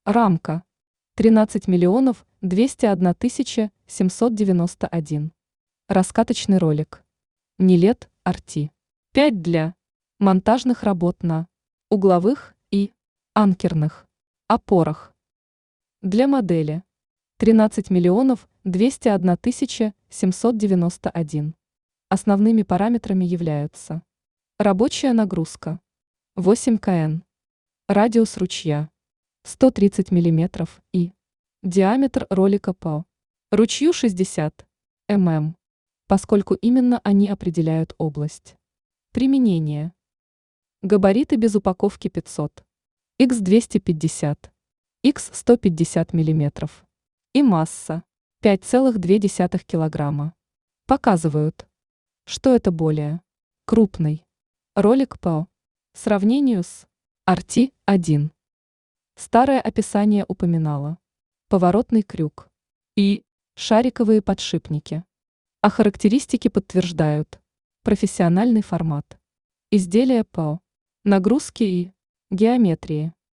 Рамка 13 миллионов 201 тысяча 791. Раскаточный ролик. Нилет RT. 5 для монтажных работ на угловых и анкерных опорах. Для модели 13 миллионов 201 тысяча 791. Основными параметрами являются рабочая нагрузка 8 кн, радиус ручья 130 мм и диаметр ролика по ручью 60 мм, поскольку именно они определяют область применения. Габариты без упаковки 500, x 250, x 150 мм и масса 5,2 кг показывают, что это более крупный ролик по сравнению с RT1. Старое описание упоминало поворотный крюк и шариковые подшипники, а характеристики подтверждают профессиональный формат изделия по нагрузке и геометрии.